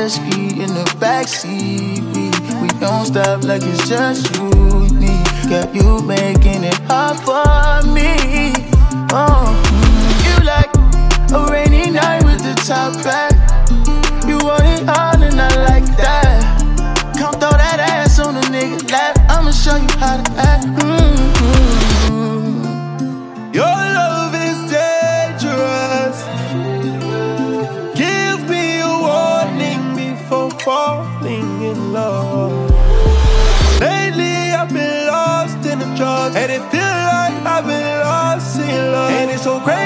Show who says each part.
Speaker 1: street in the backseat. We don't stop like it's just you and me. Got you making it hard for me. You like a rainy night with the top back. You want it all and I like that. Come throw that ass on a nigga lap. I'ma show you how to act.
Speaker 2: Your love is dangerous. Give me a warning before falling in love. Lately I've been lost in the drugs, and it feel like I've been lost in love. And it's so crazy